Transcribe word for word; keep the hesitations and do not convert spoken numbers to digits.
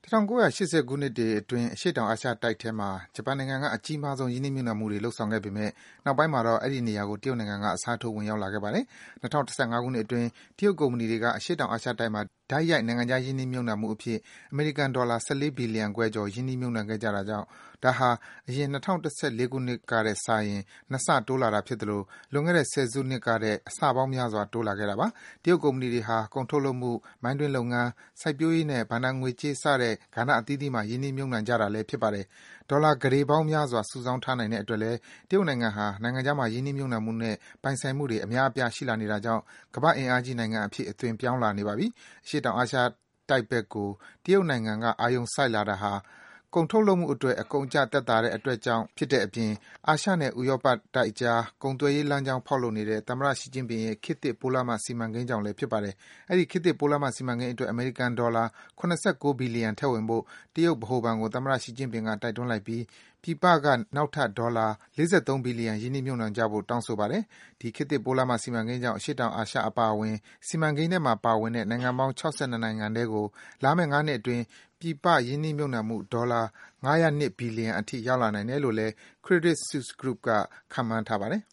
천구백팔십ခုနှစ်တွေအတွင်းအရှေ့တောင်အာရှတိုက်ထဲမှာဂျပန်နိုင်ငံကအကြီးမားဆုံးရင်းနှီးမြှုပ်နှံမှုတွေလုပ်ဆောင်ခဲ့ပေမယ့်နောက်ပိုင်းမှာတော့အဲဒီနေရာကိုတရုတ်နိုင်ငံကအစားထိုးဝင်ရောက်လာခဲ့ပါတယ်။၂၀၁၅ခုနှစ်အတွင်းတရုတ်ကုမ္ပဏီတွေကအရှေ့တောင်အာရှတိုက်မှာတိုက်ရိုက်နိုင်ငံခြားရင်းနှီးမြှုပ်နှံမှုအဖြစ်အမေရိကန်ဒေါ်လာ၁၄ဘီလီယံခွဲကျော်ရင်းနှီးမြှုပ်နှံခဲ့ကြတာကြောင့်ဒါဟာအရင်၂၀၁၄ခုနှစ်ကထက်စာရင်နှစ်ဆတိုးလာတာဖြစ်သလိုလွန်ခဲ့တဲ့ဆယ်စုနှစ်ကထက်အဆပေါင်းများစွာတိုးလာခဲ့တာပါ။တရုတ်ကုမ္ပဏီတွေဟာကုန်ထုတ်လုပ်မှု၊မိုင်းတွင်းလုပ်ငန်း၊စိုက်ပျိုးရေးနဲ့ဘဏ္ဍာငွေကြေးစတဲ့ကဏ္ဍအသီးသီးမှာရင်းနှီးမြှုပ်နှံကြတာလည်းဖြစ်ပါတယ်။ဒေါ်လာကုဋေပေါင်းများစွာစုဆောင်းထားနိုင်တဲ့အတွက်လည်းတရုတ်နိုင်ငံဟာနိုင်ငံခြားမှာရင်းနှီးမြှုပ်နှံမှုနဲ့ပိုင်ဆိုင်မှုတွေအများအပြားရှိလာနေတာကြောင့်ကမ္ဘာ့အင်အားကြီးနိုင်ငံအဖြစ်အသွင်ပြောင်းလာနေပါပြီ။အရှေ့တောင်အာရှတိုက်ဘက်ကိုတရုတ်နိုင်ငံကအာရုံစိုက်လာတာဟာကုန်ထုတ်လုပ်မှုအတွက်အကုန်အကျသက်သာတဲ့အတွက်ကြောင့်ဖြစ်တဲ့အပြင်အာရှနဲ့ဥရောပတိုက်အကြားကုန်သွယ်ရေးလမ်းကြောင်းဖောက်လုပ်နေတဲ့သမ္မတရှီကျင့်ပင်ရဲ့ခေတ်သစ်ပိုးလမ်းမစီမံကိန်းကြောင့်လည်းဖြစ်ပါတယ်။အဲဒီခေတ်သစ်ပိုးလမ်းမစီမံကိန်းအတွက်အမေရိကန်ဒေါ်လာ၇၉ဘီလီယံထည့်ဝင်ဖို့တရုတ်ဗဟိုဘဏ်ကိုသမ္မတရှီကျင့်ပင်ကတိုက်တွန်းလိုက်ပြီးပြည်ပကနောက်ထပ်ဒေါ်လာ၄၃ဘီလီယံရင်းနှီးမြှုပ်နှံကြဖို့တောင်းဆိုပါတယ်။ဒီခေတ်သစ်ပိုးလမ်းမစီမံကိန်းကြောင့်အရှေ့တောင်အာရှအပါအဝင်စီမံကိန်းထဲမှာပါဝင်တဲ့နိုင်ငံပေါင်း၆၂နိုင်ငံထဲကိုလာမယ့်၅နှစ်အတွင်းပြည်ပရင်းနှီးမြှုပ်နှံမှုဒေါ်လာ၅၀၂ဘီလီယံအထိရောက်လာနိုင်တယ်လို့လည်း Credit Suisse Group ကခန့်မှန်းထားပါတယ်။